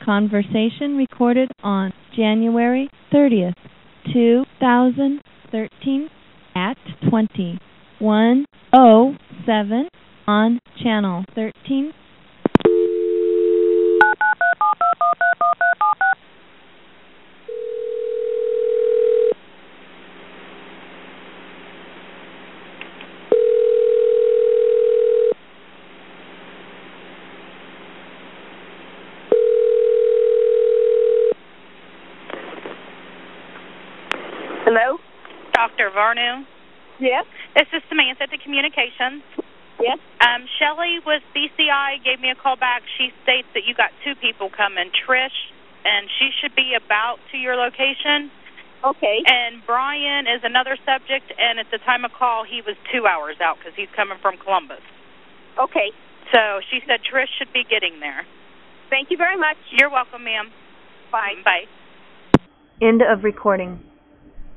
conversation recorded on January 30th, 2013 at 21:07 on Channel 13. Hello? Dr. Varnu? Yes? This is Samantha at the Communications. Yes? Shelley with BCI gave me a call back. She states that you got two people coming, Trish, and she should be about to your location. Okay. And Brian is another subject, and at the time of call, he was 2 hours out because he's coming from Columbus. Okay. So she said Trish should be getting there. Thank you very much. You're welcome, ma'am. Bye. Bye. End of recording.